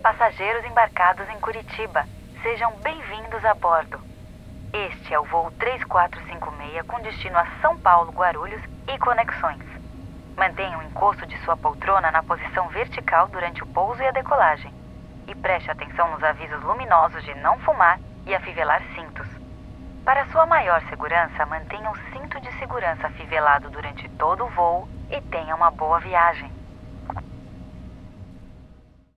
Passageiros embarcados em Curitiba, sejam bem-vindos a bordo. Este é o voo 3456 com destino a São Paulo, Guarulhos e conexões. Mantenha o encosto de sua poltrona na posição vertical durante o pouso e a decolagem. E preste atenção nos avisos luminosos de não fumar e afivelar cintos. Para sua maior segurança, mantenha o cinto de segurança afivelado durante todo o voo e tenha uma boa viagem.